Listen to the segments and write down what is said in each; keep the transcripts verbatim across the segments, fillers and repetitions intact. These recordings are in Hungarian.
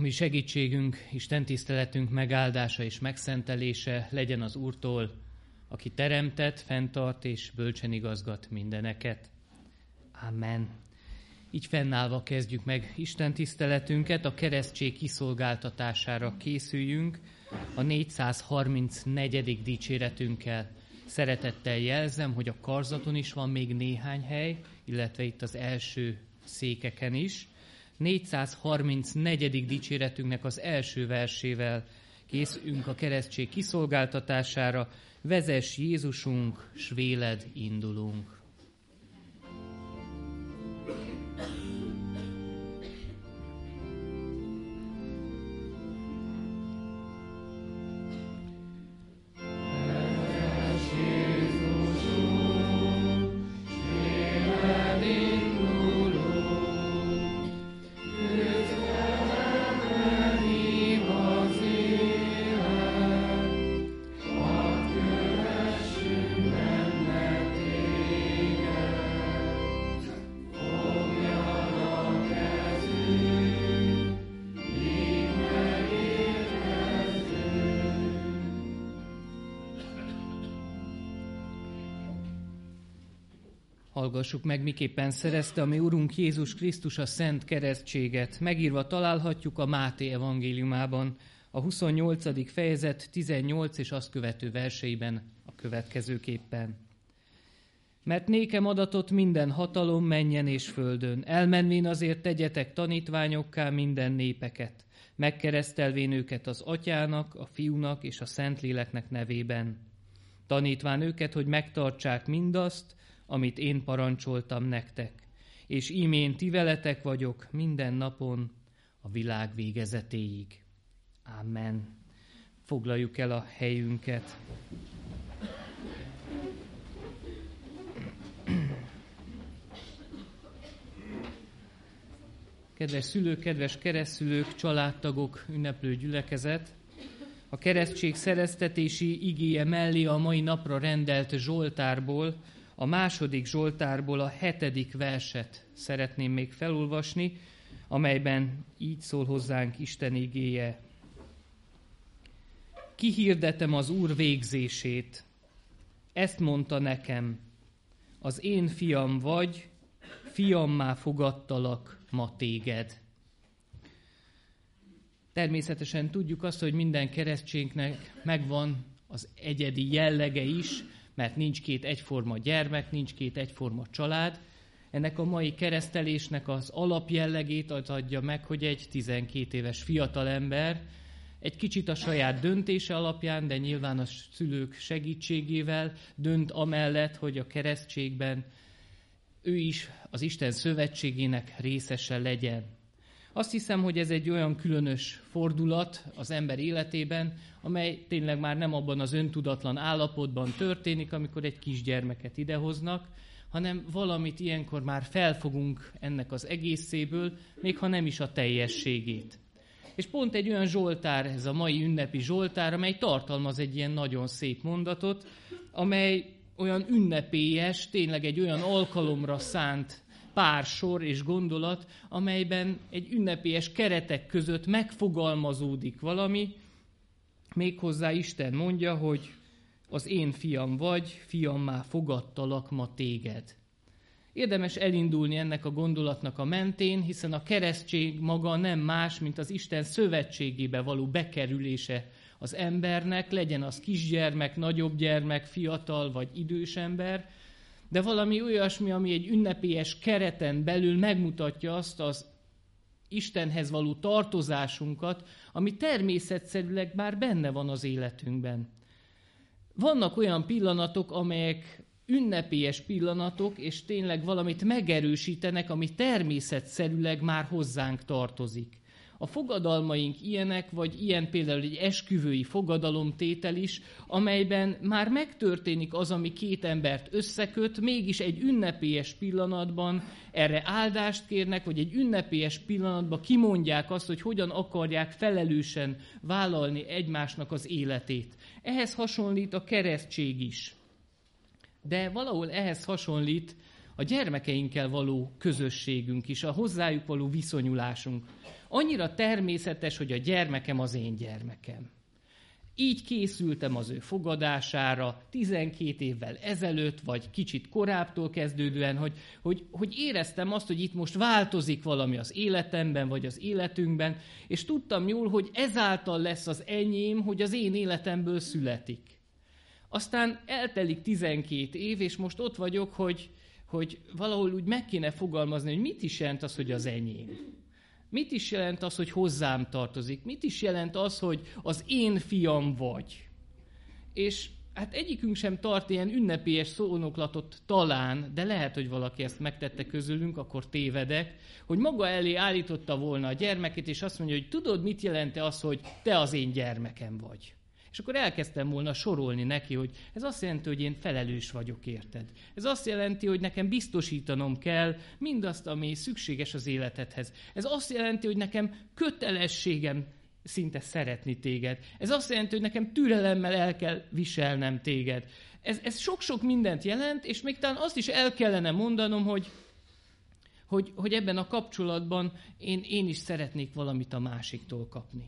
Ami segítségünk, Isten tiszteletünk megáldása és megszentelése legyen az Úrtól, aki teremtett, fenntart és bölcsen igazgat mindeneket. Amen. Így fennállva kezdjük meg Isten tiszteletünket, a keresztség kiszolgáltatására készüljünk a négyszázharmincnegyedik dicséretünkkel. Szeretettel jelzem, hogy a karzaton is van még néhány hely, illetve itt az első székeken is. négyszázharmincnegyedik dicséretünknek az első versével készülünk a keresztség kiszolgáltatására. Vezess Jézusunk, s véled indulunk. Hallgassuk meg, miképpen szerezte a mi Urunk Jézus Krisztus a szent keresztséget. Megírva találhatjuk a Máté evangéliumában, a huszonnyolcadik fejezet tizennyolc és azt követő verseiben a következőképpen. Mert nékem adatott minden hatalom mennyen és földön, elmenvén azért tegyetek tanítványokká minden népeket, megkeresztelvén őket az Atyának, a Fiúnak és a Szentléleknek nevében. Tanítván őket, hogy megtartsák mindazt, amit én parancsoltam nektek, és ímén ti veletek vagyok minden napon a világ végezetéig. Amen. Foglaljuk el a helyünket. Kedves szülők, kedves keresztszülők, családtagok, ünneplő gyülekezet, a keresztség szereztetési igéje mellé a mai napra rendelt Zsoltárból, a második Zsoltárból a hetedik verset szeretném még felolvasni, amelyben így szól hozzánk Isten igéje. Kihirdetem az Úr végzését, ezt mondta nekem, az én fiam vagy, fiammá fogadtalak ma téged. Természetesen tudjuk azt, hogy minden keresztségnek megvan az egyedi jellege is, mert nincs két egyforma gyermek, nincs két egyforma család. Ennek a mai keresztelésnek az alapjellegét az adja meg, hogy egy tizenkét éves fiatalember egy kicsit a saját döntése alapján, de nyilván a szülők segítségével dönt amellett, hogy a keresztségben ő is az Isten szövetségének részese legyen. Azt hiszem, hogy ez egy olyan különös fordulat az ember életében, amely tényleg már nem abban az öntudatlan állapotban történik, amikor egy kisgyermeket idehoznak, hanem valamit ilyenkor már felfogunk ennek az egészéből, még ha nem is a teljességét. És pont egy olyan zsoltár, ez a mai ünnepi zsoltár, amely tartalmaz egy ilyen nagyon szép mondatot, amely olyan ünnepélyes, tényleg egy olyan alkalomra szánt pár sor és gondolat, amelyben egy ünnepélyes keretek között megfogalmazódik valami, méghozzá Isten mondja, hogy az én fiam vagy, fiammá fogadtalak ma téged. Érdemes elindulni ennek a gondolatnak a mentén, hiszen a keresztség maga nem más, mint az Isten szövetségébe való bekerülése az embernek, legyen az kisgyermek, nagyobb gyermek, fiatal vagy idős ember, de valami olyasmi, ami egy ünnepélyes kereten belül megmutatja azt az Istenhez való tartozásunkat, ami természetszerűleg már benne van az életünkben. Vannak olyan pillanatok, amelyek ünnepélyes pillanatok, és tényleg valamit megerősítenek, ami természetszerűleg már hozzánk tartozik. A fogadalmaink ilyenek, vagy ilyen például egy esküvői fogadalomtétel is, amelyben már megtörténik az, ami két embert összeköt, mégis egy ünnepélyes pillanatban erre áldást kérnek, vagy egy ünnepélyes pillanatban kimondják azt, hogy hogyan akarják felelősen vállalni egymásnak az életét. Ehhez hasonlít a keresztség is. De valahol ehhez hasonlít a gyermekeinkkel való közösségünk is, a hozzájuk való viszonyulásunk. Annyira természetes, hogy a gyermekem az én gyermekem. Így készültem az ő fogadására tizenkét évvel ezelőtt, vagy kicsit korábbtól kezdődően, hogy, hogy, hogy éreztem azt, hogy itt most változik valami az életemben, vagy az életünkben, és tudtam jól, hogy ezáltal lesz az enyém, hogy az én életemből születik. Aztán eltelik tizenkét év, és most ott vagyok, hogy, hogy valahol úgy meg kéne fogalmazni, hogy mit is jelent az, hogy az enyém. Mit is jelent az, hogy hozzám tartozik? Mit is jelent az, hogy az én fiam vagy? És hát egyikünk sem tart ilyen ünnepélyes szónoklatot talán, de lehet, hogy valaki ezt megtette közülünk, akkor tévedek, hogy maga elé állította volna a gyermekét, és azt mondja, hogy tudod, mit jelent az, hogy te az én gyermekem vagy? És akkor elkezdtem volna sorolni neki, hogy ez azt jelenti, hogy én felelős vagyok érted. Ez azt jelenti, hogy nekem biztosítanom kell mindazt, ami szükséges az életedhez. Ez azt jelenti, hogy nekem kötelességem szinte szeretni téged. Ez azt jelenti, hogy nekem türelemmel el kell viselnem téged. Ez, ez sok-sok mindent jelent, és még talán azt is el kellene mondanom, hogy, hogy, hogy ebben a kapcsolatban én, én is szeretnék valamit a másiktól kapni.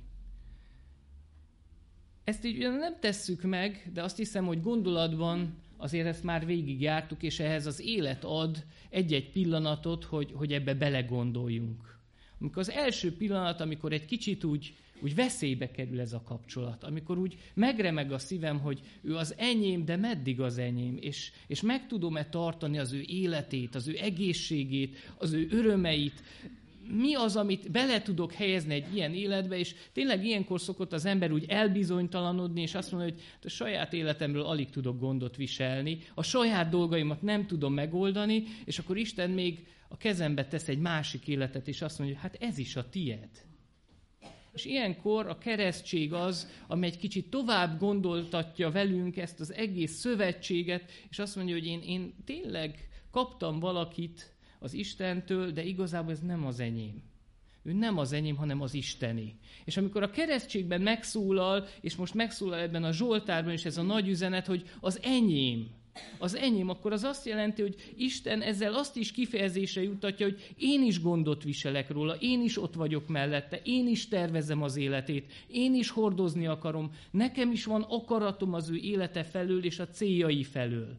Ezt így nem tesszük meg, de azt hiszem, hogy gondolatban azért ezt már végigjártuk, és ehhez az élet ad egy-egy pillanatot, hogy, hogy ebbe belegondoljunk. Amikor az első pillanat, amikor egy kicsit úgy, úgy veszélybe kerül ez a kapcsolat, amikor úgy megremeg a szívem, hogy ő az enyém, de meddig az enyém, és, és meg tudom-e tartani az ő életét, az ő egészségét, az ő örömeit, mi az, amit bele tudok helyezni egy ilyen életbe, és tényleg ilyenkor szokott az ember úgy elbizonytalanodni, és azt mondani, hogy a saját életemről alig tudok gondot viselni, a saját dolgaimat nem tudom megoldani, és akkor Isten még a kezembe tesz egy másik életet, és azt mondja, hogy hát ez is a tied. És ilyenkor a keresztség az, ami egy kicsit tovább gondoltatja velünk ezt az egész szövetséget, és azt mondja, hogy én, én tényleg kaptam valakit az Istentől, de igazából ez nem az enyém. Ő nem az enyém, hanem az Isteni. És amikor a keresztségben megszólal, és most megszólal ebben a Zsoltárban is ez a nagy üzenet, hogy az enyém, az enyém, akkor az azt jelenti, hogy Isten ezzel azt is kifejezésre juttatja, hogy én is gondot viselek róla, én is ott vagyok mellette, én is tervezem az életét, én is hordozni akarom, nekem is van akaratom az ő élete felől és a céljai felől.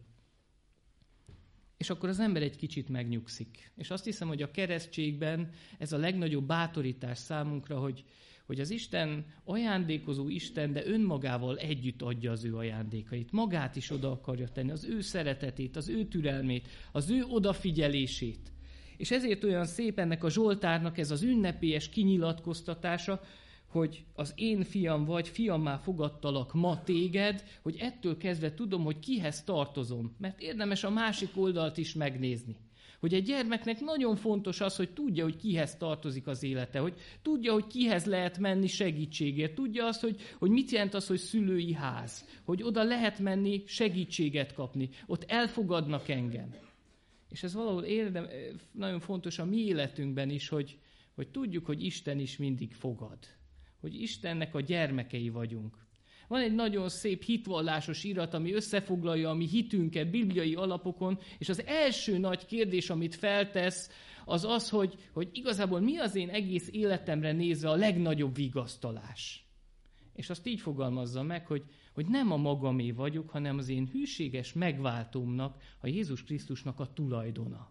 És akkor az ember egy kicsit megnyugszik. És azt hiszem, hogy a keresztségben ez a legnagyobb bátorítás számunkra, hogy, hogy az Isten ajándékozó Isten, de önmagával együtt adja az ő ajándékait. Magát is oda akarja tenni, az ő szeretetét, az ő türelmét, az ő odafigyelését. És ezért olyan szép ennek a Zsoltárnak ez az ünnepélyes kinyilatkoztatása, hogy az én fiam vagy, fiammá fogadtalak ma téged, hogy ettől kezdve tudom, hogy kihez tartozom. Mert érdemes a másik oldalt is megnézni. Hogy egy gyermeknek nagyon fontos az, hogy tudja, hogy kihez tartozik az élete, hogy tudja, hogy kihez lehet menni segítségért, tudja azt, hogy, hogy mit jelent az, hogy szülői ház, hogy oda lehet menni segítséget kapni, ott elfogadnak engem. És ez valahol érdem, nagyon fontos a mi életünkben is, hogy, hogy tudjuk, hogy Isten is mindig fogad. Hogy Istennek a gyermekei vagyunk. Van egy nagyon szép hitvallásos irat, ami összefoglalja a mi hitünket bibliai alapokon, és az első nagy kérdés, amit feltesz, az az, hogy, hogy igazából mi az én egész életemre nézve a legnagyobb vigasztalás. És azt így fogalmazza meg, hogy, hogy nem a magamé vagyok, hanem az én hűséges megváltómnak, a Jézus Krisztusnak a tulajdona.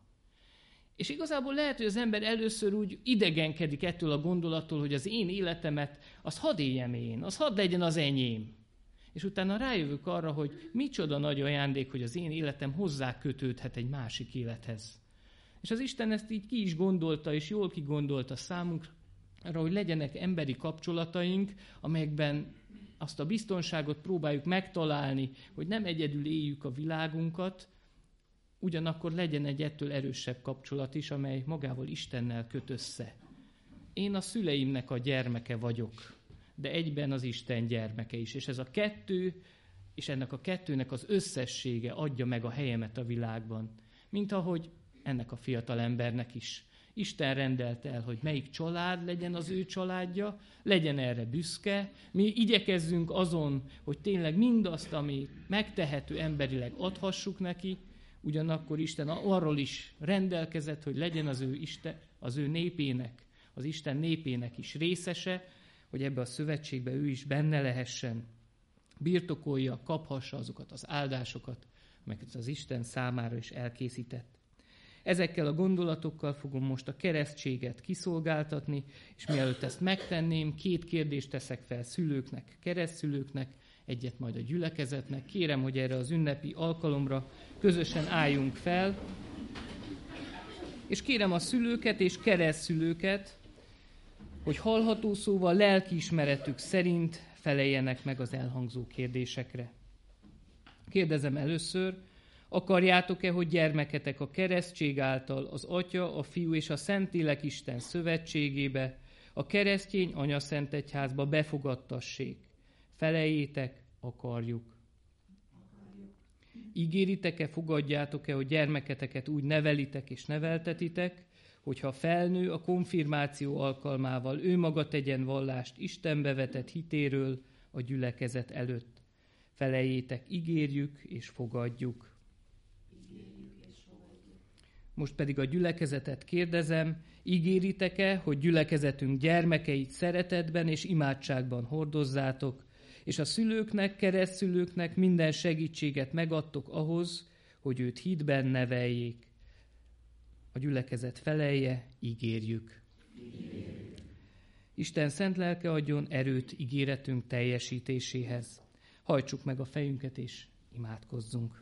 És igazából lehet, hogy az ember először úgy idegenkedik ettől a gondolattól, hogy az én életemet, az hadd éljem én, az hadd legyen az enyém. És utána rájövök arra, hogy micsoda nagy ajándék, hogy az én életem hozzá kötődhet egy másik élethez. És az Isten ezt így ki is gondolta, és jól kigondolta számunkra, hogy legyenek emberi kapcsolataink, amelyekben azt a biztonságot próbáljuk megtalálni, hogy nem egyedül éljük a világunkat, ugyanakkor legyen egy ettől erősebb kapcsolat is, amely magával Istennel köt össze. Én a szüleimnek a gyermeke vagyok, de egyben az Isten gyermeke is. És ez a kettő, és ennek a kettőnek az összessége adja meg a helyemet a világban. Mint ahogy ennek a fiatal embernek is. Isten rendelte el, hogy melyik család legyen az ő családja, legyen erre büszke. Mi igyekezzünk azon, hogy tényleg mindazt, ami megtehető emberileg adhassuk neki, Ugyanakkor Isten arról is rendelkezett, hogy legyen az ő, Isten, az ő népének, az Isten népének is részese, hogy ebbe a szövetségbe ő is benne lehessen. Birtokolja, kaphassa azokat az áldásokat, amelyeket az Isten számára is elkészített. Ezekkel a gondolatokkal fogom most a keresztséget kiszolgáltatni, és mielőtt ezt megtenném, két kérdést teszek fel szülőknek, keresztszülőknek, egyet majd a gyülekezetnek. Kérem, hogy erre az ünnepi alkalomra közösen álljunk fel, és kérem a szülőket és keresztszülőket, hogy hallható szóval lelkiismeretük szerint feleljenek meg az elhangzó kérdésekre. Kérdezem először, akarjátok-e, hogy gyermeketek a keresztség által az Atya, a Fiú és a Szentlélek Isten szövetségébe, a keresztény anyaszentegyházba befogadtassék? Feleljétek, akarjuk. Ígéritek-e, fogadjátok-e, hogy gyermeketeket úgy nevelitek és neveltetitek, hogyha felnő a konfirmáció alkalmával ő maga tegyen vallást Istenbe vetett hitéről a gyülekezet előtt? Feleljétek, ígérjük és fogadjuk. Most pedig a gyülekezetet kérdezem, ígéritek-e, hogy gyülekezetünk gyermekeit szeretetben és imádságban hordozzátok, és a szülőknek, keresztszülőknek minden segítséget megadtok ahhoz, hogy őt hitben neveljék? A gyülekezet felelje, ígérjük. ígérjük. Isten szent lelke adjon erőt ígéretünk teljesítéséhez. Hajtsuk meg a fejünket és imádkozzunk.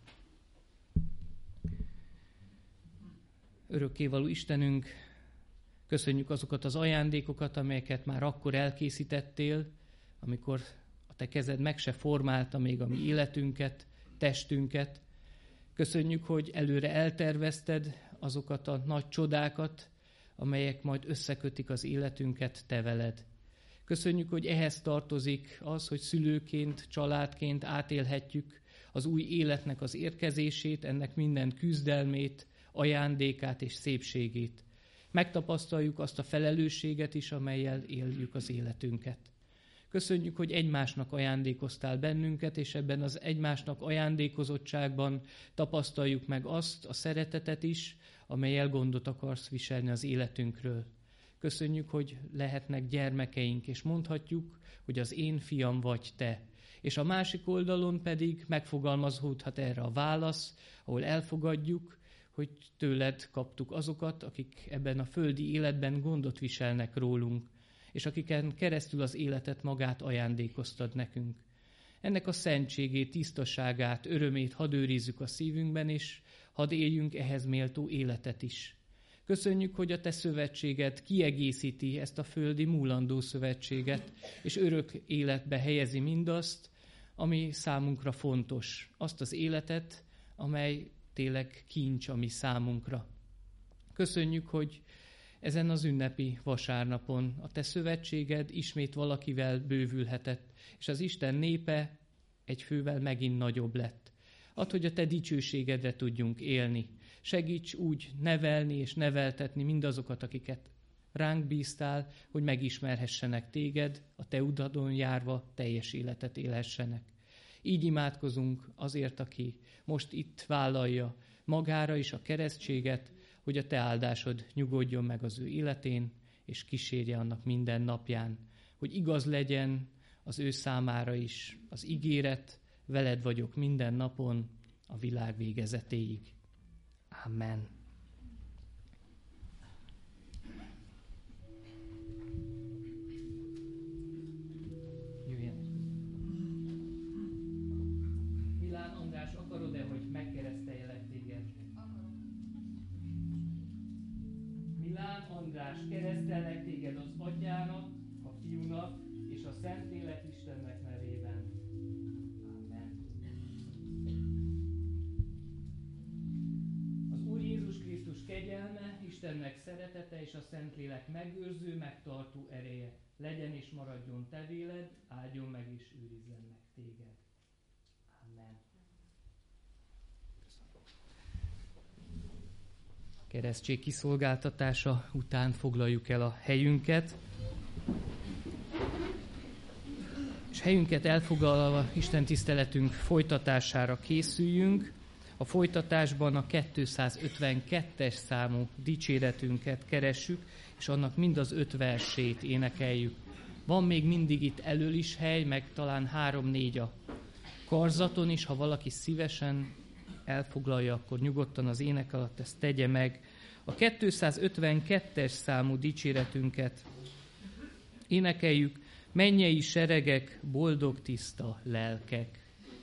Örökkévaló Istenünk, köszönjük azokat az ajándékokat, amelyeket már akkor elkészítettél, amikor a te kezed meg se formálta még a mi életünket, testünket. Köszönjük, hogy előre eltervezted azokat a nagy csodákat, amelyek majd összekötik az életünket te veled. Köszönjük, hogy ehhez tartozik az, hogy szülőként, családként átélhetjük az új életnek az érkezését, ennek minden küzdelmét, ajándékát és szépségét. Megtapasztaljuk azt a felelősséget is, amellyel éljük az életünket. Köszönjük, hogy egymásnak ajándékoztál bennünket, és ebben az egymásnak ajándékozottságban tapasztaljuk meg azt a szeretetet is, amellyel gondot akarsz viselni az életünkről. Köszönjük, hogy lehetnek gyermekeink, és mondhatjuk, hogy az én fiam vagy te. És a másik oldalon pedig megfogalmazódhat erre a válasz, ahol elfogadjuk, hogy tőled kaptuk azokat, akik ebben a földi életben gondot viselnek rólunk, és akiken keresztül az életet magát ajándékoztad nekünk. Ennek a szentségét, tisztaságát, örömét hadd őrizzük a szívünkben, és hadd éljünk ehhez méltó életet is. Köszönjük, hogy a te szövetséged kiegészíti ezt a földi múlandó szövetséget, és örök életbe helyezi mindazt, ami számunkra fontos. Azt az életet, amely tényleg kincs a mi számunkra. Köszönjük, hogy ezen az ünnepi vasárnapon a te szövetséged ismét valakivel bővülhetett, és az Isten népe egy fővel megint nagyobb lett. Add, hogy a te dicsőségedre tudjunk élni. Segíts úgy nevelni és neveltetni mindazokat, akiket ránk bíztál, hogy megismerhessenek téged, a te utaton járva teljes életet élhessenek. Így imádkozunk azért, aki most itt vállalja magára is a keresztséget, hogy a te áldásod nyugodjon meg az ő életén, és kísérje annak minden napján, hogy igaz legyen az ő számára is az ígéret, veled vagyok minden napon a világ végezetéig. Amen. Jöjjen. Milán András, akarod-e, hogy megkereszteljelek téged? Milán András, keresztellek téged az Atyának, a Fiúnak és a Szentlélek Istennek nevében. Amen. Az Úr Jézus Krisztus kegyelme, Istennek szeretete és a Szentlélek megőrző, megtartó ereje legyen és maradjon te véled, áldjon meg és őrizzen meg téged. Amen. Keresztség kiszolgáltatása után foglaljuk el a helyünket. És helyünket elfoglalva Isten tiszteletünk folytatására készüljünk. A folytatásban a kétszázötvenkettes számú dicséretünket keressük, és annak mind az öt versét énekeljük. Van még mindig itt elől is hely, meg talán három-négy a karzaton is, ha valaki szívesen elfoglalja, akkor nyugodtan az ének alatt ezt tegye meg. A kétszázötvenkettes számú dicséretünket énekeljük, mennyei seregek, boldog tiszta lelkek.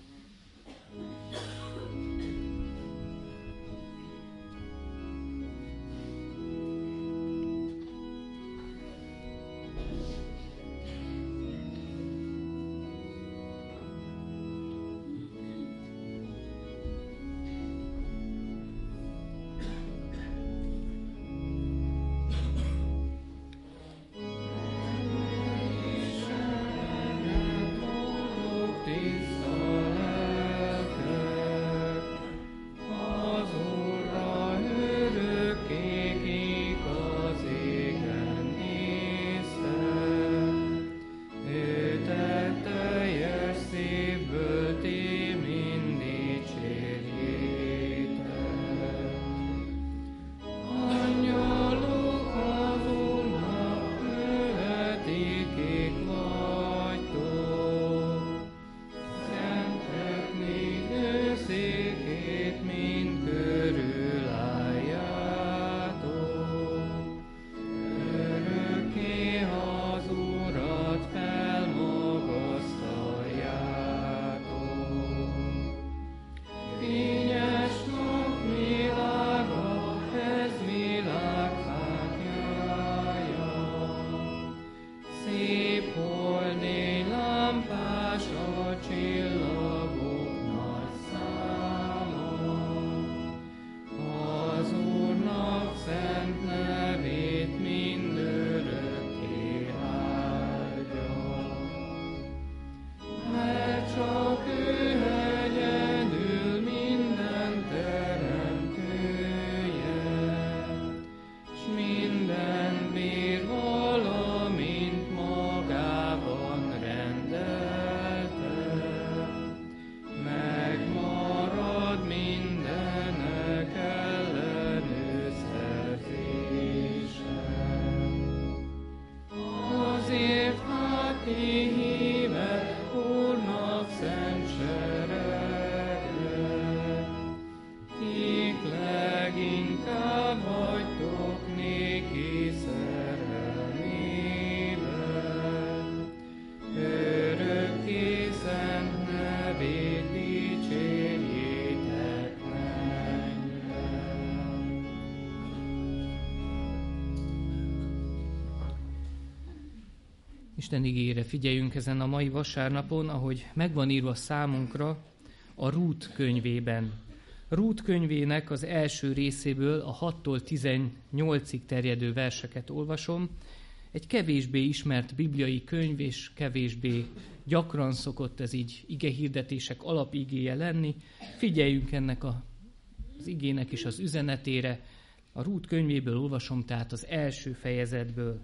Isten igéjére figyeljünk ezen a mai vasárnapon, ahogy megvan írva számunkra a Rút könyvében. Rút könyvének az első részéből a hattól tizennyolcig terjedő verseket olvasom. Egy kevésbé ismert bibliai könyv, és kevésbé gyakran szokott ez így igehirdetések alapigéje lenni. Figyeljünk ennek a, az igének is az üzenetére. A Rút könyvéből olvasom, tehát az első fejezetből.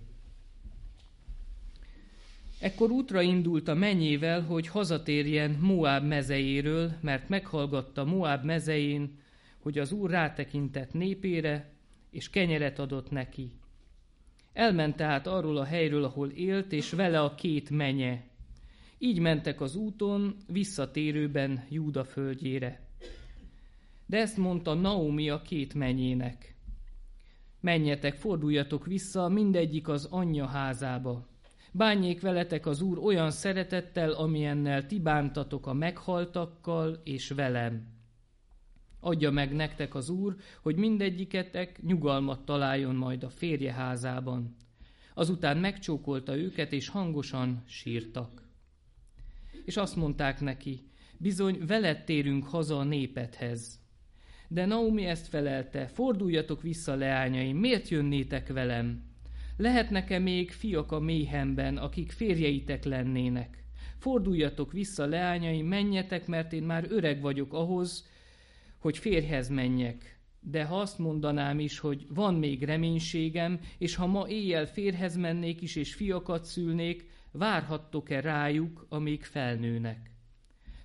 Ekkor útra indult a mennyével, hogy hazatérjen Moáb mezejéről, mert meghallgatta Moáb mezején, hogy az Úr rátekintett népére, és kenyeret adott neki. Elment tehát arról a helyről, ahol élt, és vele a két menye. Így mentek az úton, visszatérőben Júda földjére. De ezt mondta Naomi a két menyének. Menjetek, forduljatok vissza, mindegyik az anyja házába. Bánjék veletek az Úr olyan szeretettel, amilyennel ti bántatok a meghaltakkal és velem. Adja meg nektek az Úr, hogy mindegyiketek nyugalmat találjon majd a férje házában. Azután megcsókolta őket, és hangosan sírtak. És azt mondták neki, bizony veled térünk haza a népedhez. De Naomi ezt felelte, forduljatok vissza, leányaim, miért jönnétek velem? Lehetnek-e még fiak a méhemben, akik férjeitek lennének? Forduljatok vissza, leányaim, menjetek, mert én már öreg vagyok ahhoz, hogy férjhez menjek. De ha azt mondanám is, hogy van még reménységem, és ha ma éjjel férjhez mennék is, és fiakat szülnék, várhattok-e rájuk, amíg felnőnek?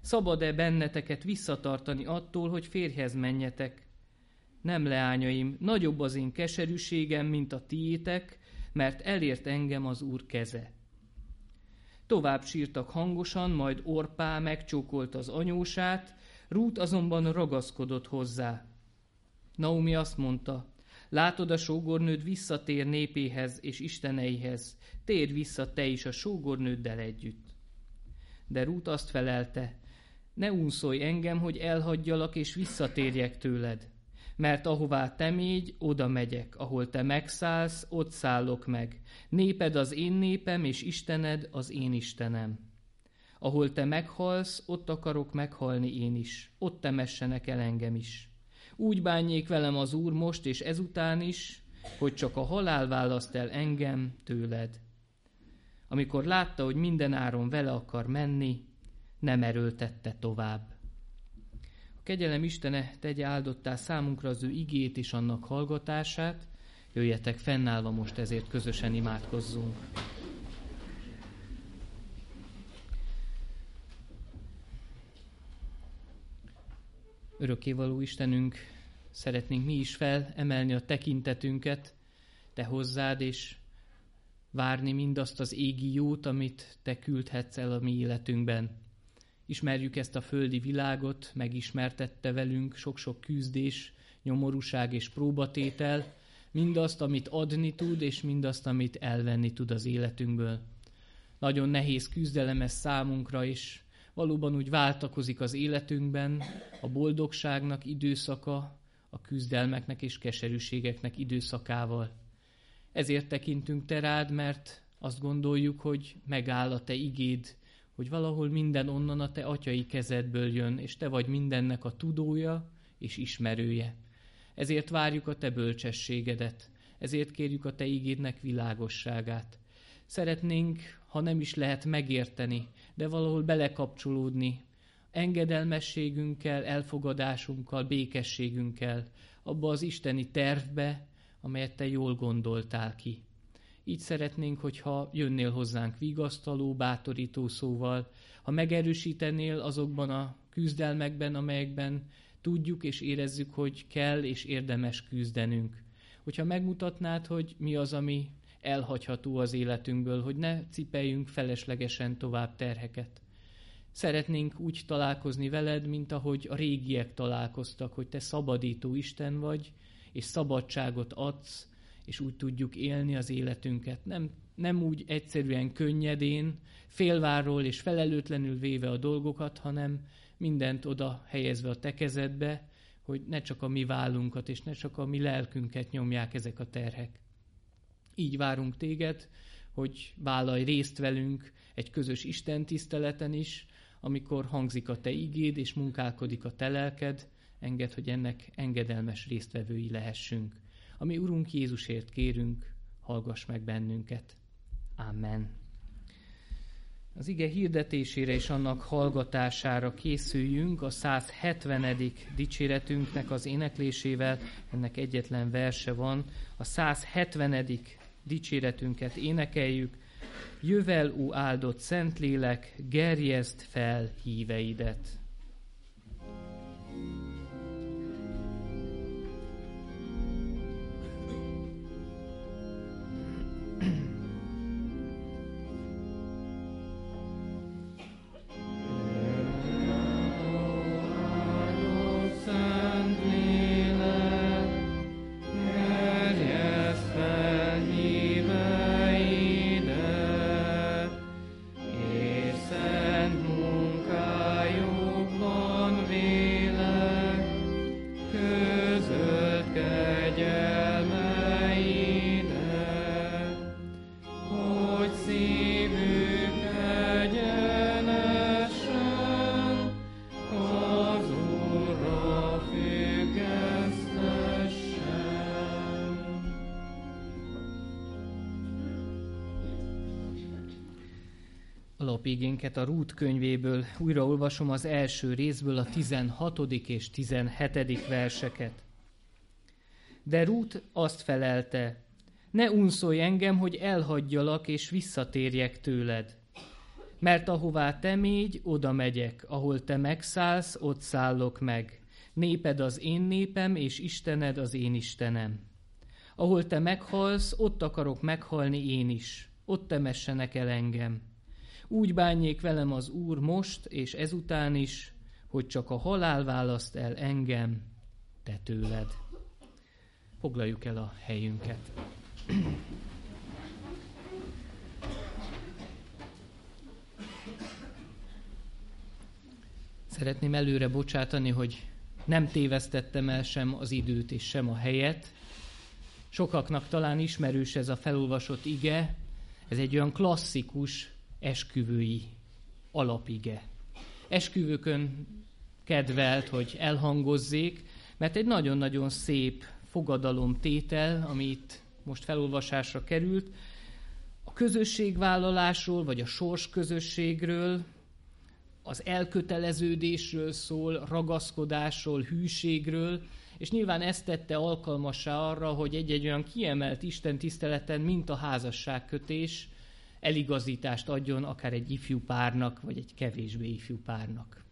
Szabad-e benneteket visszatartani attól, hogy férjhez menjetek? Nem, leányaim, nagyobb az én keserűségem, mint a tiétek, mert elért engem az Úr keze. Tovább sírtak hangosan, majd Orpá megcsókolta az anyósát, Rút azonban ragaszkodott hozzá. Naomi azt mondta, látod, a sógornőd visszatér népéhez és isteneihez, térj vissza te is a sógornőddel együtt. De Rút azt felelte, ne unszolj engem, hogy elhagyjalak és visszatérjek tőled, mert ahová te mégy, oda megyek, ahol te megszállsz, ott szállok meg. Néped az én népem, és Istened az én Istenem. Ahol te meghalsz, ott akarok meghalni én is, ott temessenek el engem is. Úgy bánjék velem az Úr most és ezután is, hogy csak a halál választ el engem tőled. Amikor látta, hogy minden áron vele akar menni, nem erőltette tovább. A kegyelem Istene tegye áldottá számunkra az ő igét és annak hallgatását. Jöjjetek fennállva most, ezért közösen imádkozzunk. Örökkévaló Istenünk, szeretnénk mi is felemelni a tekintetünket te hozzád, és várni mindazt az égi jót, amit te küldhetsz el a mi életünkben. Ismerjük ezt a földi világot, megismertette velünk sok-sok küzdés, nyomorúság és próbatétel, mindazt, amit adni tud, és mindazt, amit elvenni tud az életünkből. Nagyon nehéz küzdelem ez számunkra, és valóban úgy váltakozik az életünkben a boldogságnak időszaka, a küzdelmeknek és keserűségeknek időszakával. Ezért tekintünk te rád, mert azt gondoljuk, hogy megáll a te igéd, hogy valahol minden onnan a te atyai kezedből jön, és te vagy mindennek a tudója és ismerője. Ezért várjuk a te bölcsességedet, ezért kérjük a te igédnek világosságát. Szeretnénk, ha nem is lehet megérteni, de valahol belekapcsolódni engedelmességünkkel, elfogadásunkkal, békességünkkel abba az isteni tervbe, amelyet te jól gondoltál ki. Így szeretnénk, hogyha jönnél hozzánk vigasztaló, bátorító szóval, ha megerősítenél azokban a küzdelmekben, amelyekben tudjuk és érezzük, hogy kell és érdemes küzdenünk. Hogyha megmutatnád, hogy mi az, ami elhagyható az életünkből, hogy ne cipeljünk feleslegesen tovább terheket. Szeretnénk úgy találkozni veled, mint ahogy a régiek találkoztak, hogy te szabadító Isten vagy, és szabadságot adsz, és úgy tudjuk élni az életünket. Nem, nem úgy egyszerűen könnyedén, félvárról és felelőtlenül véve a dolgokat, hanem mindent oda helyezve a te kezedbe, hogy ne csak a mi vállunkat és ne csak a mi lelkünket nyomják ezek a terhek. Így várunk téged, hogy vállalj részt velünk egy közös istentiszteleten is, amikor hangzik a te igéd és munkálkodik a te lelked, engedd, hogy ennek engedelmes résztvevői lehessünk. Ami Urunk Jézusért kérünk, hallgass meg bennünket. Amen. Az ige hirdetésére és annak hallgatására készüljünk a száz hetvenedik dicséretünknek az éneklésével. Ennek egyetlen verse van. A száz hetvenedik dicséretünket énekeljük. Jövel, ó áldott Szentlélek, gerjezd fel híveidet. Alapigénket a Rút könyvéből újra olvasom az első részből a tizenhatodik és tizenhetedik verseket. De Rút azt felelte, ne unszolj engem, hogy elhagyjalak és visszatérjek tőled. Mert ahová te mégy, oda megyek, ahol te megszállsz, ott szállok meg. Néped az én népem, és Istened az én Istenem. Ahol te meghalsz, ott akarok meghalni én is. Ott temessenek el engem. Úgy bánjék velem az Úr most és ezután is, hogy csak a halál választ el engem, te tőled. Foglaljuk el a helyünket. Szeretném előre bocsátani, hogy nem tévesztettem el sem az időt és sem a helyet. Sokaknak talán ismerős ez a felolvasott ige, ez egy olyan klasszikus esküvői alapige. Esküvőkön kedvelt, hogy elhangozzék, mert egy nagyon-nagyon szép fogadalomtétel, ami itt most felolvasásra került, a közösségvállalásról, vagy a sorsközösségről, az elköteleződésről szól, ragaszkodásról, hűségről, és nyilván ezt tette alkalmassá arra, hogy egy-egy olyan kiemelt istentiszteleten, mint a házasságkötés, eligazítást adjon akár egy ifjú párnak, vagy egy kevésbé ifjú párnak.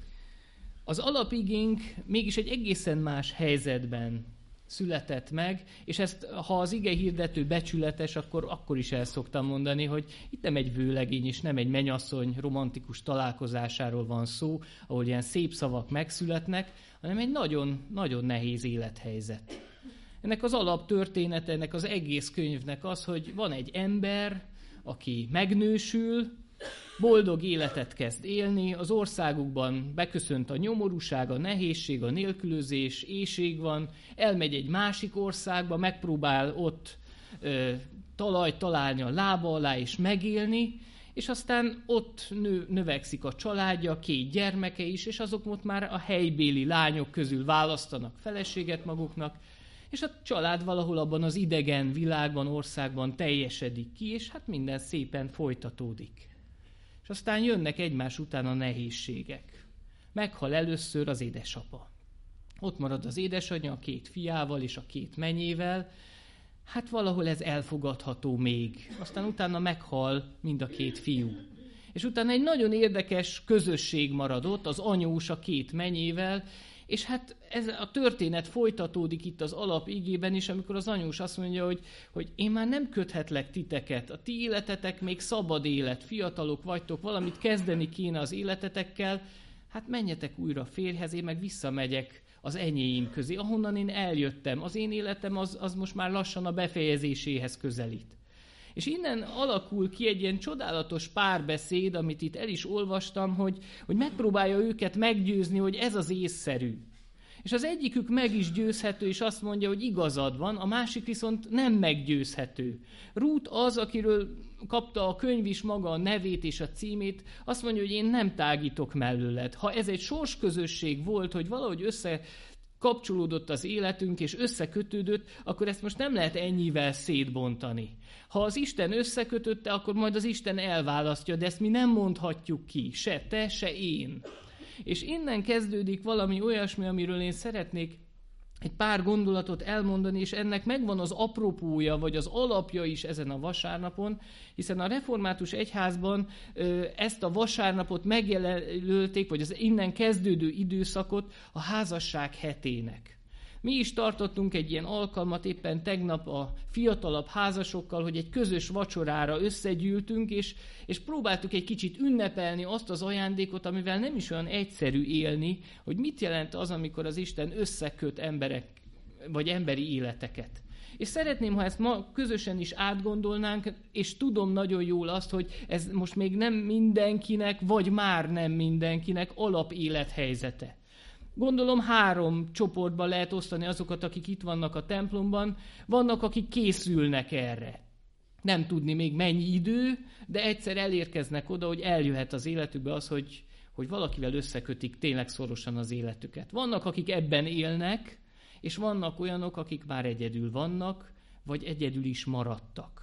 Az alapigénk mégis egy egészen más helyzetben született meg, és ezt, ha az ige hirdető becsületes, akkor, akkor is el szoktam mondani, hogy itt nem egy vőlegény és nem egy mennyasszony romantikus találkozásáról van szó, ahol ilyen szép szavak megszületnek, hanem egy nagyon, nagyon nehéz élethelyzet. Ennek az alaptörténete, ennek az egész könyvnek az, hogy van egy ember, aki megnősül, boldog életet kezd élni, az országukban beköszönt a nyomorúság, a nehézség, a nélkülözés, éhség van, elmegy egy másik országba, megpróbál ott ö, talajt találni a lába alá és megélni, és aztán ott nő, növekszik a családja, két gyermeke is, és azok ott már a helybéli lányok közül választanak feleséget maguknak, és a család valahol abban az idegen világban, országban teljesedik ki, és hát minden szépen folytatódik. És aztán jönnek egymás után a nehézségek. Meghal először az édesapa. Ott marad az édesanyja a két fiával és a két menyével. Hát valahol ez elfogadható még. Aztán utána meghal mind a két fiú. És utána egy nagyon érdekes közösség marad ott, az anyós a két menyével, és hát ez a történet folytatódik itt az alapigében is, amikor az anyós azt mondja, hogy, hogy én már nem köthetlek titeket, a ti életetek még szabad élet, fiatalok vagytok, valamit kezdeni kéne az életetekkel, hát menjetek újra férjhez, én meg visszamegyek az enyéim közé, ahonnan én eljöttem, az én életem az, az most már lassan a befejezéséhez közelít. És innen alakul ki egy ilyen csodálatos párbeszéd, amit itt el is olvastam, hogy, hogy megpróbálja őket meggyőzni, hogy ez az észszerű. És az egyikük meg is győzhető, és azt mondja, hogy igazad van, a másik viszont nem meggyőzhető. Rút az, akiről kapta a könyv is maga a nevét és a címét, azt mondja, hogy én nem tágítok mellőled. Ha ez egy sorsközösség volt, hogy valahogy össze kapcsolódott az életünk, és összekötődött, akkor ezt most nem lehet ennyivel szétbontani. Ha az Isten összekötötte, akkor majd az Isten elválasztja, de ezt mi nem mondhatjuk ki, se te, se én. És innen kezdődik valami olyasmi, amiről én szeretnék egy pár gondolatot elmondani, és ennek megvan az apropója, vagy az alapja is ezen a vasárnapon, hiszen a református egyházban ezt a vasárnapot megjelölték, vagy az innen kezdődő időszakot a házasság hetének. Mi is tartottunk egy ilyen alkalmat éppen tegnap a fiatalabb házasokkal, hogy egy közös vacsorára összegyűltünk, és, és próbáltuk egy kicsit ünnepelni azt az ajándékot, amivel nem is olyan egyszerű élni, hogy mit jelent az, amikor az Isten összeköt emberek, vagy emberi életeket. És szeretném, ha ezt ma közösen is átgondolnánk, és tudom nagyon jól azt, hogy ez most még nem mindenkinek, vagy már nem mindenkinek alapélethelyzete. Gondolom három csoportba lehet osztani azokat, akik itt vannak a templomban. Vannak, akik készülnek erre. Nem tudni még mennyi idő, de egyszer elérkeznek oda, hogy eljöhet az életükbe az, hogy, hogy valakivel összekötik tényleg szorosan az életüket. Vannak, akik ebben élnek, és vannak olyanok, akik már egyedül vannak, vagy egyedül is maradtak.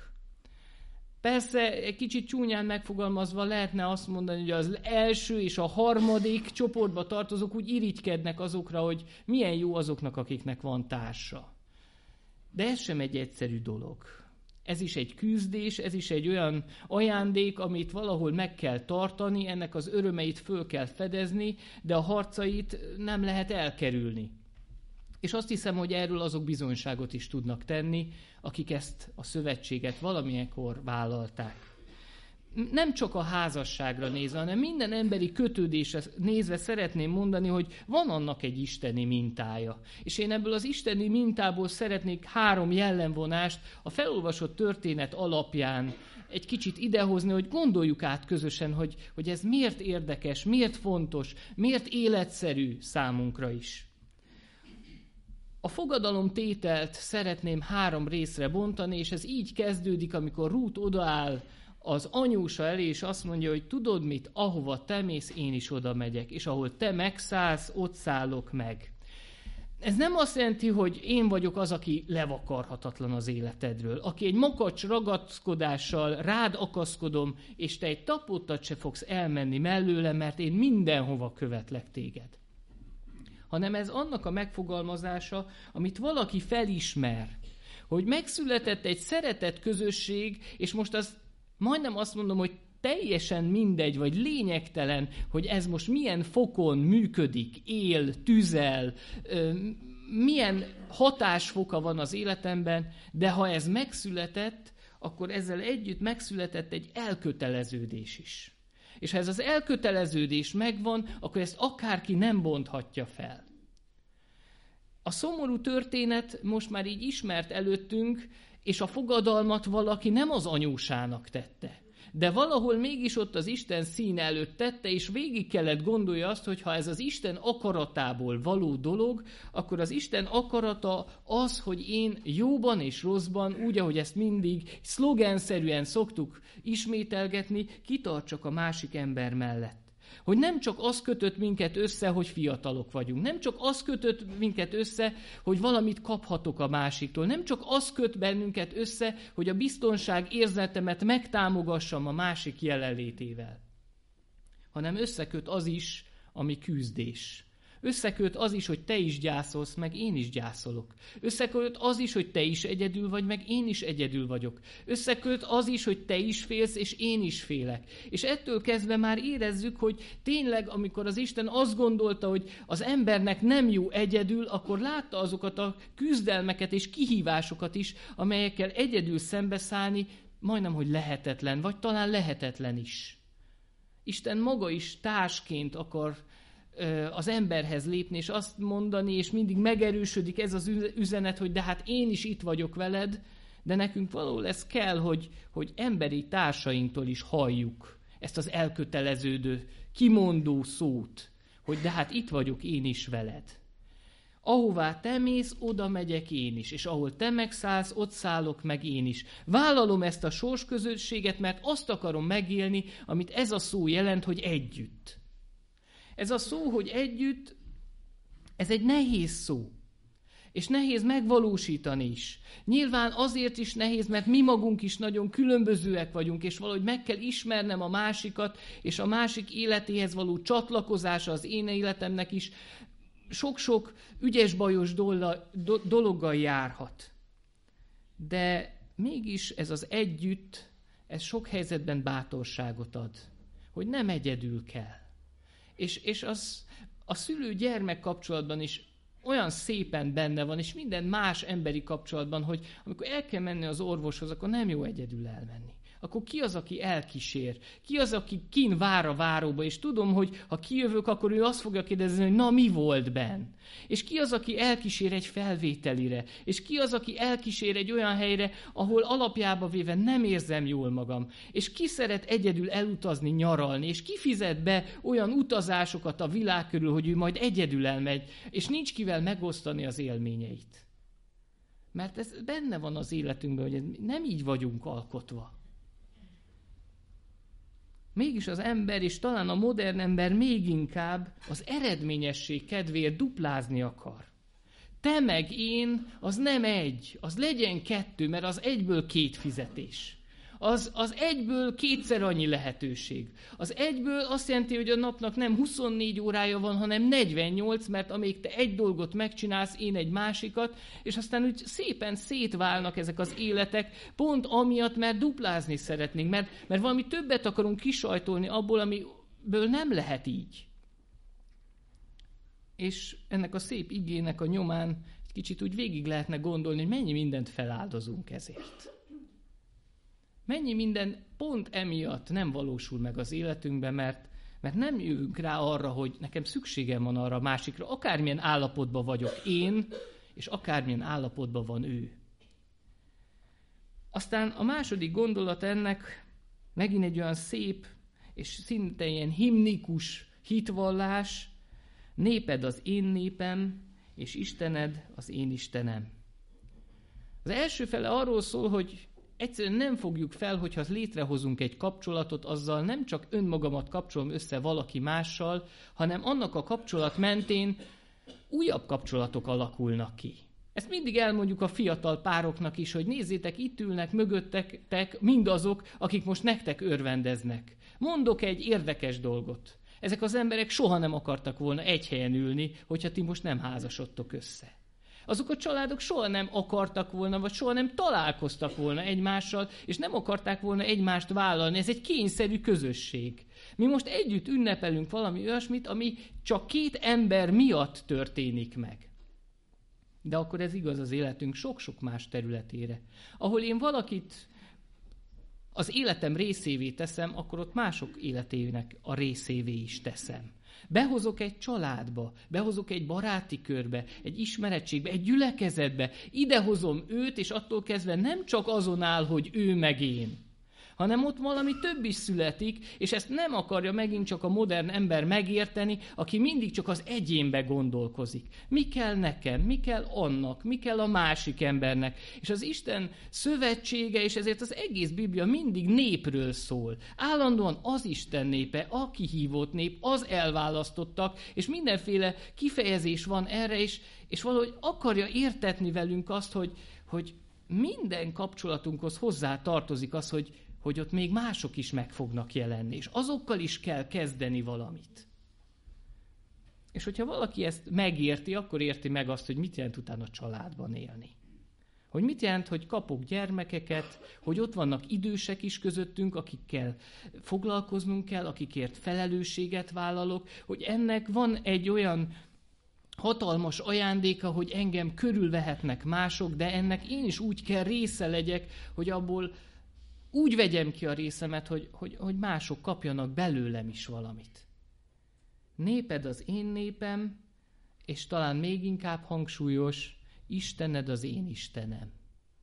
Persze, egy kicsit csúnyán megfogalmazva lehetne azt mondani, hogy az első és a harmadik csoportba tartozók úgy irigykednek azokra, hogy milyen jó azoknak, akiknek van társa. De ez sem egy egyszerű dolog. Ez is egy küzdés, ez is egy olyan ajándék, amit valahol meg kell tartani, ennek az örömeit föl kell fedezni, de a harcait nem lehet elkerülni. És azt hiszem, hogy erről azok bizonyságot is tudnak tenni, akik ezt a szövetséget valamilyenkor vállalták. Nem csak a házasságra nézve, hanem minden emberi kötődésre nézve szeretném mondani, hogy van annak egy isteni mintája. És én ebből az isteni mintából szeretnék három jellemvonást a felolvasott történet alapján egy kicsit idehozni, hogy gondoljuk át közösen, hogy, hogy ez miért érdekes, miért fontos, miért életszerű számunkra is. A fogadalomtételt szeretném három részre bontani, és ez így kezdődik, amikor Rút odaáll az anyósa elé, és azt mondja, hogy tudod mit, ahova te mész, én is oda megyek, és ahol te megszállsz, ott szállok meg. Ez nem azt jelenti, hogy én vagyok az, aki levakarhatatlan az életedről, aki egy makacs ragaszkodással rád akaszkodom, és te egy tapottat se fogsz elmenni mellőle, mert én mindenhova követlek téged. Hanem ez annak a megfogalmazása, amit valaki felismer, hogy megszületett egy szeretett közösség, és most az majdnem azt mondom, hogy teljesen mindegy, vagy lényegtelen, hogy ez most milyen fokon működik, él, tüzel, milyen hatásfoka van az életemben, de ha ez megszületett, akkor ezzel együtt megszületett egy elköteleződés is. És ha ez az elköteleződés megvan, akkor ezt akárki nem bonthatja fel. A szomorú történet most már így ismert előttünk, és a fogadalmat valaki nem az anyósának tette. De valahol mégis ott az Isten színe előtt tette, és végig kellett gondolja azt, hogy ha ez az Isten akaratából való dolog, akkor az Isten akarata az, hogy én jóban és rosszban, úgy, ahogy ezt mindig szlogenszerűen szoktuk ismételgetni, kitartsak a másik ember mellett. Hogy nem csak az kötött minket össze, hogy fiatalok vagyunk. Nem csak az kötött minket össze, hogy valamit kaphatok a másiktól. Nem csak az köt bennünket össze, hogy a biztonság érzetemet megtámogassam a másik jelenlétével. Hanem összeköt az is, ami küzdés. Összeköt az is, hogy te is gyászolsz, meg én is gyászolok. Összeköt az is, hogy te is egyedül vagy, meg én is egyedül vagyok. Összeköt az is, hogy te is félsz, és én is félek. És ettől kezdve már érezzük, hogy tényleg, amikor az Isten azt gondolta, hogy az embernek nem jó egyedül, akkor látta azokat a küzdelmeket és kihívásokat is, amelyekkel egyedül szembeszállni majdnem, hogy lehetetlen, vagy talán lehetetlen is. Isten maga is társként akar az emberhez lépni, és azt mondani, és mindig megerősödik ez az üzenet, hogy de hát én is itt vagyok veled, de nekünk valahol ez kell, hogy, hogy emberi társainktól is halljuk ezt az elköteleződő, kimondó szót, hogy de hát itt vagyok én is veled. Ahová te mész, oda megyek én is, és ahol te megszállsz, ott szállok meg én is. Vállalom ezt a sorsközösséget, mert azt akarom megélni, amit ez a szó jelent, hogy együtt. Ez a szó, hogy együtt, ez egy nehéz szó. És nehéz megvalósítani is. Nyilván azért is nehéz, mert mi magunk is nagyon különbözőek vagyunk, és valahogy meg kell ismernem a másikat, és a másik életéhez való csatlakozása az én életemnek is sok-sok ügyes-bajos dologgal járhat. De mégis ez az együtt, ez sok helyzetben bátorságot ad, hogy nem egyedül kell. És, és az a szülő-gyermek kapcsolatban is olyan szépen benne van, és minden más emberi kapcsolatban, hogy amikor el kell menni az orvoshoz, akkor nem jó egyedül elmenni. Akkor ki az, aki elkísér? Ki az, aki kín vár a váróba, és tudom, hogy ha kijövök, akkor ő azt fogja kérdezni, hogy na, mi volt benn? És ki az, aki elkísér egy felvételire? És ki az, aki elkísér egy olyan helyre, ahol alapjába véve nem érzem jól magam? És ki szeret egyedül elutazni, nyaralni? És ki fizet be olyan utazásokat a világ körül, hogy ő majd egyedül elmegy, és nincs kivel megosztani az élményeit? Mert ez benne van az életünkben, hogy nem így vagyunk alkotva. Mégis az ember, és talán a modern ember még inkább az eredményesség kedvéért duplázni akar. Te meg én, az nem egy, az legyen kettő, mert az egyből két fizetés. az, az egyből kétszer annyi lehetőség. Az egyből azt jelenti, hogy a napnak nem huszonnégy órája van, hanem negyvennyolc, mert amíg te egy dolgot megcsinálsz, én egy másikat, és aztán úgy szépen szétválnak ezek az életek, pont amiatt, mert duplázni szeretnénk, mert, mert valami többet akarunk kisajtolni abból, amiből nem lehet így. És ennek a szép igének a nyomán egy kicsit úgy végig lehetne gondolni, hogy mennyi mindent feláldozunk ezért. Mennyi minden pont emiatt nem valósul meg az életünkben, mert, mert nem jövünk rá arra, hogy nekem szükségem van arra a másikra, akármilyen állapotban vagyok én, és akármilyen állapotban van ő. Aztán a második gondolat ennek megint egy olyan szép, és szinte ilyen himnikus hitvallás, néped az én népem, és Istened az én Istenem. Az első fele arról szól, hogy egyszerűen nem fogjuk fel, hogyha létrehozunk egy kapcsolatot, azzal nem csak önmagamat kapcsolom össze valaki mással, hanem annak a kapcsolat mentén újabb kapcsolatok alakulnak ki. Ezt mindig elmondjuk a fiatal pároknak is, hogy nézzétek, itt ülnek mögöttetek mindazok, akik most nektek örvendeznek. Mondok egy érdekes dolgot. Ezek az emberek soha nem akartak volna egy helyen ülni, hogyha ti most nem házasodtok össze. Azok a családok soha nem akartak volna, vagy soha nem találkoztak volna egymással, és nem akarták volna egymást vállalni. Ez egy kényszerű közösség. Mi most együtt ünnepelünk valami olyasmit, ami csak két ember miatt történik meg. De akkor ez igaz az életünk sok-sok más területére. Ahol én valakit az életem részévé teszem, akkor ott mások életének a részévé is teszem. Behozok egy családba, behozok egy baráti körbe, egy ismerettségbe, egy gyülekezetbe, idehozom őt, és attól kezdve nem csak azon áll, hogy ő meg én, hanem ott valami több is születik, és ezt nem akarja megint csak a modern ember megérteni, aki mindig csak az egyénbe gondolkozik. Mi kell nekem, mi kell annak, mi kell a másik embernek. És az Isten szövetsége, és ezért az egész Biblia mindig népről szól. Állandóan az Isten népe, a kihívott nép, az elválasztottak, és mindenféle kifejezés van erre, és, és valahogy akarja értetni velünk azt, hogy, hogy minden kapcsolatunkhoz hozzá tartozik az, hogy hogy ott még mások is meg fognak jelenni, és azokkal is kell kezdeni valamit. És hogyha valaki ezt megérti, akkor érti meg azt, hogy mit jelent utána családban élni. Hogy mit jelent, hogy kapok gyermekeket, hogy ott vannak idősek is közöttünk, akikkel foglalkoznunk kell, akikért felelősséget vállalok, hogy ennek van egy olyan hatalmas ajándéka, hogy engem körülvehetnek mások, de ennek én is úgy kell része legyek, hogy abból úgy vegyem ki a részemet, hogy, hogy, hogy mások kapjanak belőlem is valamit. Néped az én népem, és talán még inkább hangsúlyos, Istened az én Istenem.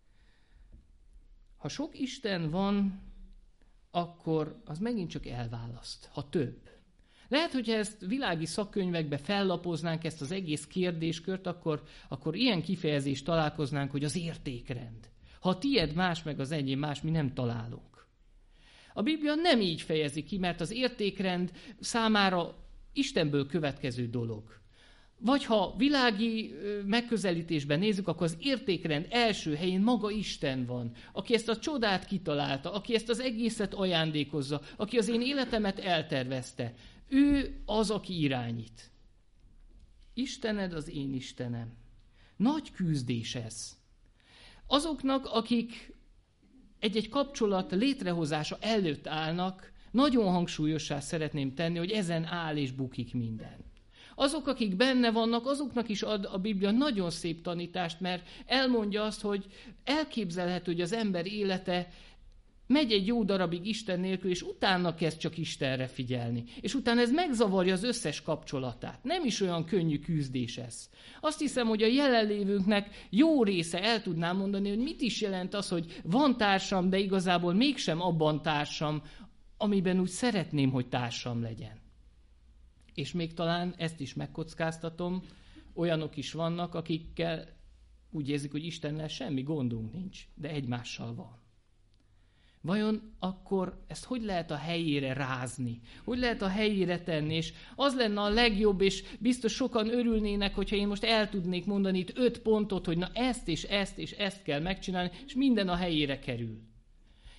Ha sok Isten van, akkor az megint csak elválaszt, ha több. Lehet, hogyha ezt világi szakkönyvekbe fellapoznánk ezt az egész kérdéskört, akkor, akkor ilyen kifejezést találkoznánk, hogy az értékrend. Ha a tied más, meg az enyém más, mi nem találunk. A Biblia nem így fejezi ki, mert az értékrend számára Istenből következő dolog. Vagy ha világi megközelítésben nézzük, akkor az értékrend első helyén maga Isten van, aki ezt a csodát kitalálta, aki ezt az egészet ajándékozza, aki az én életemet eltervezte. Ő az, aki irányít. Istened az én Istenem. Nagy küzdés ez. Azoknak, akik egy-egy kapcsolat létrehozása előtt állnak, nagyon hangsúlyossá szeretném tenni, hogy ezen áll és bukik minden. Azok, akik benne vannak, azoknak is ad a Biblia nagyon szép tanítást, mert elmondja azt, hogy elképzelhető, hogy az ember élete megy egy jó darabig Isten nélkül, és utána kezd csak Istenre figyelni. És utána ez megzavarja az összes kapcsolatát. Nem is olyan könnyű küzdés ez. Azt hiszem, hogy a jelenlévőnknek jó része el tudná mondani, hogy mit is jelent az, hogy van társam, de igazából mégsem abban társam, amiben úgy szeretném, hogy társam legyen. És még talán ezt is megkockáztatom, olyanok is vannak, akikkel úgy érzik, hogy Istennel semmi gondunk nincs, de egymással van. Vajon akkor ezt hogy lehet a helyére rázni? Hogy lehet a helyére tenni? És az lenne a legjobb, és biztos sokan örülnének, hogyha én most el tudnék mondani itt öt pontot, hogy na ezt és ezt és ezt kell megcsinálni, és minden a helyére kerül.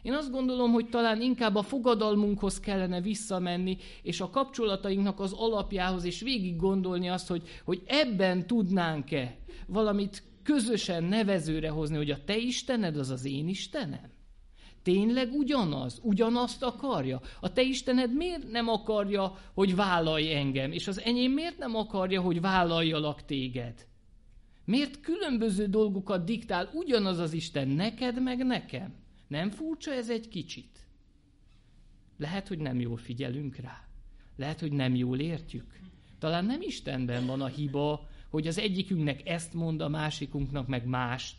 Én azt gondolom, hogy talán inkább a fogadalmunkhoz kellene visszamenni, és a kapcsolatainknak az alapjához, és végig gondolni azt, hogy, hogy ebben tudnánk-e valamit közösen nevezőre hozni, hogy a te Istened az az én Istenem? Tényleg ugyanaz, ugyanazt akarja? A te Istened miért nem akarja, hogy vállalj engem? És az enyém miért nem akarja, hogy vállaljalak téged? Miért különböző dolgokat diktál ugyanaz az Isten neked, meg nekem? Nem furcsa ez egy kicsit? Lehet, hogy nem jól figyelünk rá. Lehet, hogy nem jól értjük. Talán nem Istenben van a hiba, hogy az egyikünknek ezt mond, a másikunknak meg mást.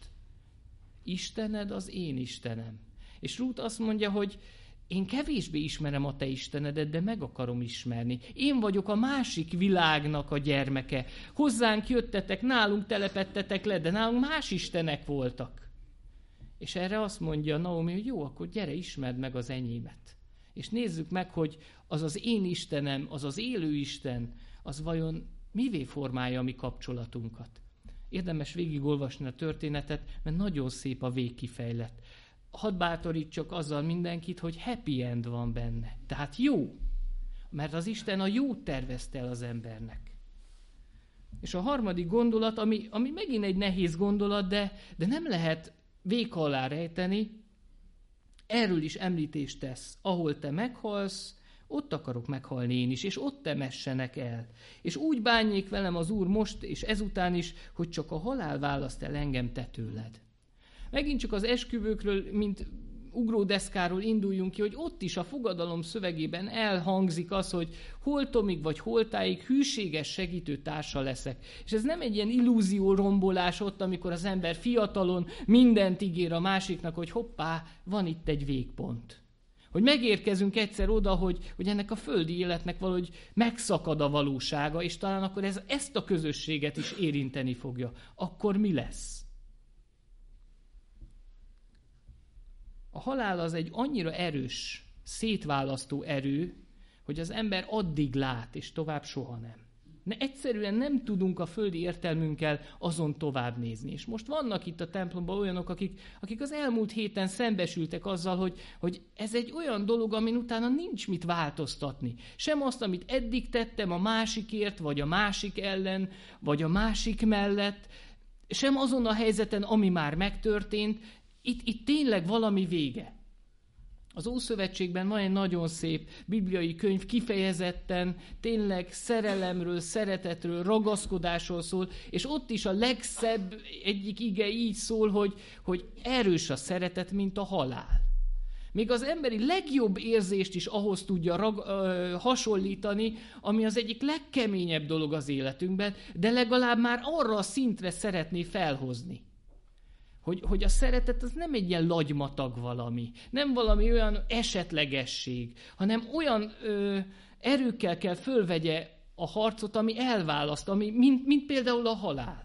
Istened az én Istenem. És Rút azt mondja, hogy én kevésbé ismerem a te Istenedet, de meg akarom ismerni. Én vagyok a másik világnak a gyermeke. Hozzánk jöttetek, nálunk telepedtetek le, de nálunk más istenek voltak. És erre azt mondja Naomi, hogy jó, akkor gyere, ismerd meg az enyémet. És nézzük meg, hogy az az én Istenem, az az élő Isten, az vajon mivé formálja a mi kapcsolatunkat. Érdemes végigolvasni a történetet, mert nagyon szép a végkifejlet. Hadd bátorítsak azzal mindenkit, hogy happy end van benne. Tehát jó. Mert az Isten a jót tervezte el az embernek. És a harmadik gondolat, ami, ami megint egy nehéz gondolat, de, de nem lehet véka alá rejteni, erről is említést tesz. Ahol te meghalsz, ott akarok meghalni én is, és ott temessenek el. És úgy bánjék velem az Úr most és ezután is, hogy csak a halál választ el engem te tőled. Megint csak az esküvőkről, mint ugródeszkáról induljunk ki, hogy ott is a fogadalom szövegében elhangzik az, hogy holtomig vagy holtáig hűséges segítő társa leszek. És ez nem egy ilyen illúzió rombolás ott, amikor az ember fiatalon mindent ígér a másiknak, hogy hoppá, van itt egy végpont. Hogy megérkezünk egyszer oda, hogy, hogy ennek a földi életnek valahogy megszakad a valósága, és talán akkor ez, ezt a közösséget is érinteni fogja. Akkor mi lesz? A halál az egy annyira erős, szétválasztó erő, hogy az ember addig lát, és tovább soha nem. Ne, egyszerűen nem tudunk a földi értelmünkkel azon tovább nézni. És most vannak itt a templomban olyanok, akik, akik az elmúlt héten szembesültek azzal, hogy, hogy ez egy olyan dolog, amin utána nincs mit változtatni. Sem azt, amit eddig tettem a másikért, vagy a másik ellen, vagy a másik mellett, sem azon a helyzeten, ami már megtörtént. Itt, itt tényleg valami vége. Az Ószövetségben van egy nagyon szép bibliai könyv, kifejezetten tényleg szerelemről, szeretetről, ragaszkodásról szól, és ott is a legszebb egyik ige így szól, hogy, hogy erős a szeretet, mint a halál. Még az emberi legjobb érzést is ahhoz tudja rag, ö, hasonlítani, ami az egyik legkeményebb dolog az életünkben, de legalább már arra a szintre szeretné felhozni. Hogy, hogy a szeretet az nem egy ilyen lagymatag valami, nem valami olyan esetlegesség, hanem olyan ö, erőkkel kell fölvegye a harcot, ami elválaszt, ami, mint, mint például a halál.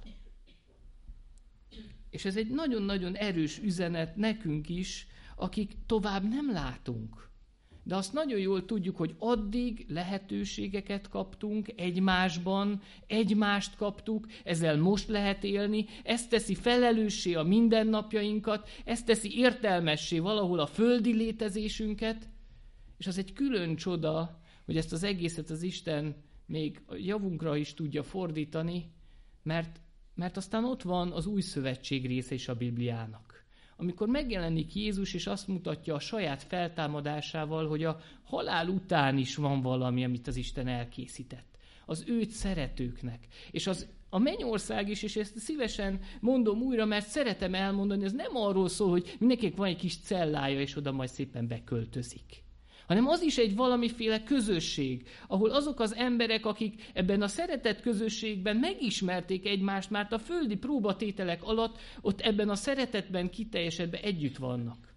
És ez egy nagyon-nagyon erős üzenet nekünk is, akik tovább nem látunk. De azt nagyon jól tudjuk, hogy addig lehetőségeket kaptunk egymásban, egymást kaptuk, ezzel most lehet élni, ez teszi felelőssé a mindennapjainkat, ez teszi értelmessé valahol a földi létezésünket, és az egy külön csoda, hogy ezt az egészet az Isten még a javunkra is tudja fordítani, mert, mert aztán ott van az új szövetség része is a Bibliának. Amikor megjelenik Jézus, és azt mutatja a saját feltámadásával, hogy a halál után is van valami, amit az Isten elkészített. Az őt szeretőknek. És az, a mennyország is, és ezt szívesen mondom újra, mert szeretem elmondani, ez nem arról szól, hogy mindenkinek van egy kis cellája, és oda majd szépen beköltözik. Hanem az is egy valamiféle közösség, ahol azok az emberek, akik ebben a szeretett közösségben megismerték egymást, már a földi próbatételek alatt, ott ebben a szeretetben kiteljesedve együtt vannak.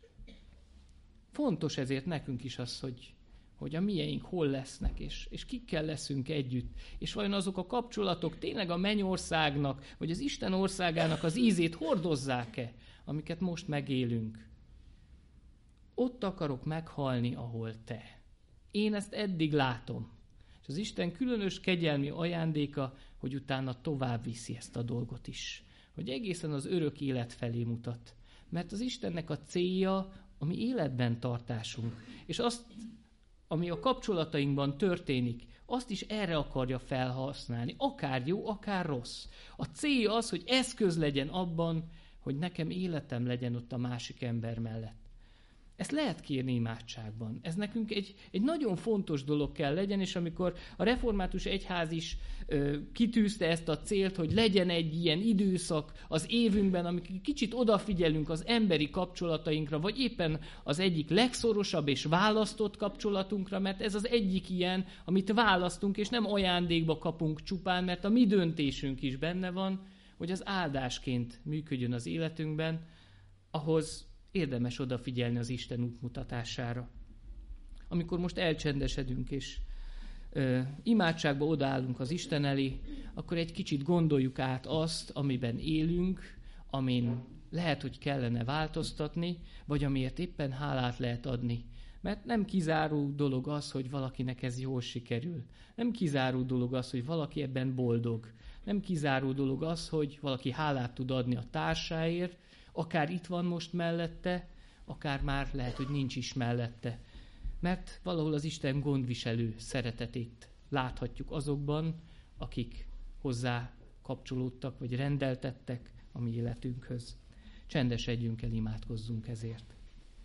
Fontos ezért nekünk is az, hogy, hogy a mieink hol lesznek, és, és kikkel leszünk együtt. És vajon azok a kapcsolatok tényleg a mennyországnak, vagy az Isten országának az ízét hordozzák-e, amiket most megélünk. Ott akarok meghalni, ahol te. Én ezt eddig látom. És az Isten különös kegyelmi ajándéka, hogy utána tovább viszi ezt a dolgot is. Hogy egészen az örök élet felé mutat. Mert az Istennek a célja a mi életben tartásunk. És azt, ami a kapcsolatainkban történik, azt is erre akarja felhasználni. Akár jó, akár rossz. A célja az, hogy eszköz legyen abban, hogy nekem életem legyen ott a másik ember mellett. Ezt lehet kérni imádságban. Ez nekünk egy, egy nagyon fontos dolog kell legyen, és amikor a református egyház is ö, kitűzte ezt a célt, hogy legyen egy ilyen időszak az évünkben, amikor kicsit odafigyelünk az emberi kapcsolatainkra, vagy éppen az egyik legszorosabb és választott kapcsolatunkra, mert ez az egyik ilyen, amit választunk, és nem ajándékba kapunk csupán, mert a mi döntésünk is benne van, hogy az áldásként működjön az életünkben, ahhoz érdemes odafigyelni az Isten útmutatására. Amikor most elcsendesedünk és ö, imádságba odaállunk az Isten elé, akkor egy kicsit gondoljuk át azt, amiben élünk, amin lehet, hogy kellene változtatni, vagy amiért éppen hálát lehet adni. Mert nem kizáró dolog az, hogy valakinek ez jól sikerül. Nem kizáró dolog az, hogy valaki ebben boldog. Nem kizáró dolog az, hogy valaki hálát tud adni a társáért, akár itt van most mellette, akár már lehet, hogy nincs is mellette. Mert valahol az Isten gondviselő szeretetét láthatjuk azokban, akik hozzá kapcsolódtak, vagy rendeltettek a mi életünkhöz. Csendesedjünk el, imádkozzunk ezért.